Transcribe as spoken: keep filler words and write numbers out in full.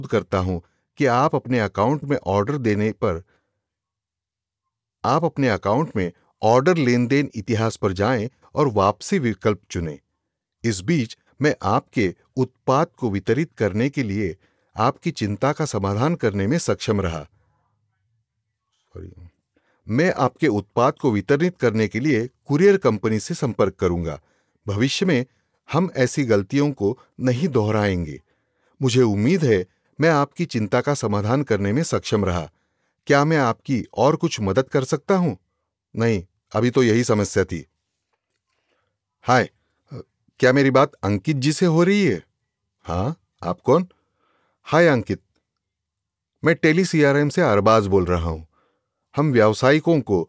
करता हूं कि आप अपने अकाउंट में ऑर्डर देने पर आप अपने अकाउंट में ऑर्डर लेन देन इतिहास पर जाएं और वापसी विकल्प चुनें। इस बीच मैं आपके उत्पाद को वितरित करने के लिए आपकी चिंता का समाधान करने में सक्षम रहा। सॉरी मैं आपके उत्पाद को वितरित करने के लिए कुरियर कंपनी से संपर्क करूंगा। भविष्य में हम ऐसी गलतियों को नहीं दोहराएंगे। मुझे उम्मीद है मैं आपकी चिंता का समाधान करने में सक्षम रहा। क्या मैं आपकी और कुछ मदद कर सकता हूं? नहीं, अभी तो यही समस्या थी। हाय, क्या मेरी बात अंकित जी से हो रही है? हाँ, आप कौन? हाय अंकित, मैं टेली सीआरएम से अरबाज बोल रहा हूं। हम व्यावसायिकों को